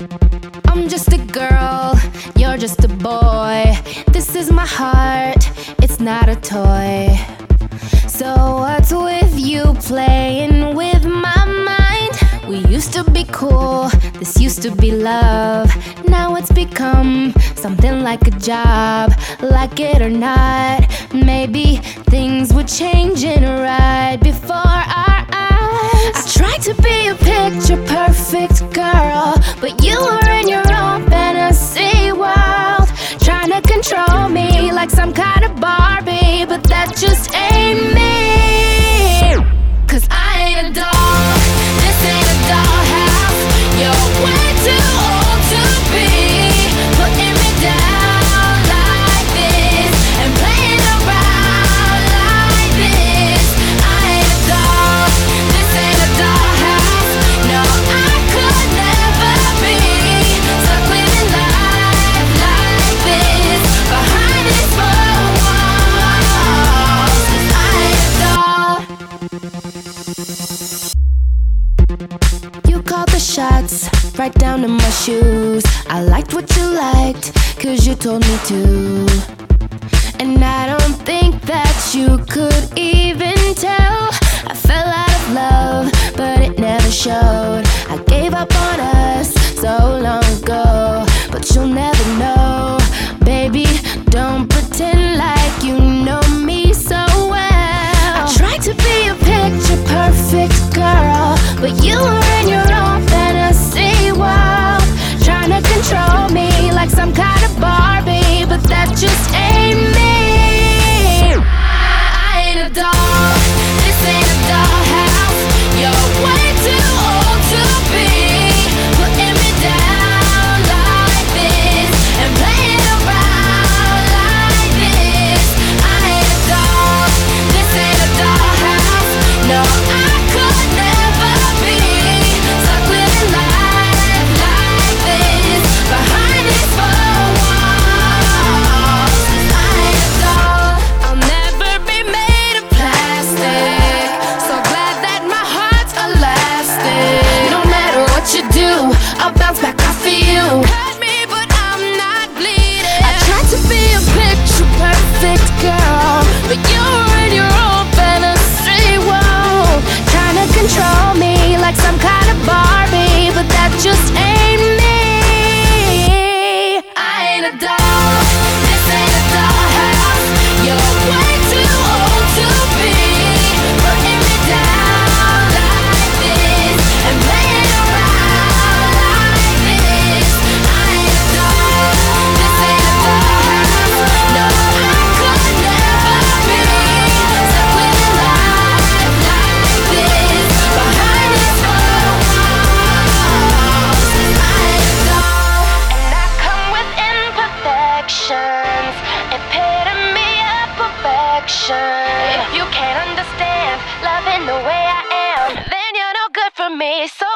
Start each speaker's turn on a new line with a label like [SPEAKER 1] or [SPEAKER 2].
[SPEAKER 1] I'm just a girl, you're just a boy. This is my heart, it's not a toy. So what's with you playing with my mind? We used to be cool, this used to be love. Now it's become something like a job. Like it or not, maybe things would change right before our eyes. I tried to be a picture perfect girl, but you were in your own fantasy world, trying to control me like some kind of Barbie, but that just ain't me. 'Cause I ain't a doll, this ain't a dollhouse. You're way too old to be putting me down like this and playing around like this. I ain't a doll, this ain't a dollhouse. No, I could never be stuck living life like this behind these four walls. 'Cause I ain't a doll. You called the shots, right down to my shoes. I liked what you liked, 'cause you told me to. And I don't think that you could even tell. I fell out of love, but it never showed. I gave up on us so long ago, but you'll never know. Baby, don't pretend like you know me so well. I tried to be a picture perfect girl, but you were in your own fantasy world, trying to control me like some kind of Barbie, but that just ain't me. I ain't a doll, this ain't a dollhouse. You're way too old to be putting me down like this and playing around like this. I ain't a doll, this ain't a dollhouse. No, I could never be stuck living life like this behind these four walls. 'Cause I ain't a doll, I'll never be made of plastic. So glad that my heart's elastic. No matter what you do, I'll bounce back off of you. Hurt me, but I'm not bleeding. I tried to be a picture perfect girl, but you were in your own fantasy world, trying to control me like some kind of Barbie, but that just ain't me. I ain't a doll, this ain't a dollhouse. You're way too old to be putting me down like this and playing around like this. I ain't a doll, this ain't a dollhouse. No, I could never be stuck living life like this behind these four walls. 'Cause I ain't a doll, and I come with imperfections, epitome of perfection. If you can't understand loving the way I am, then you're no good for me. So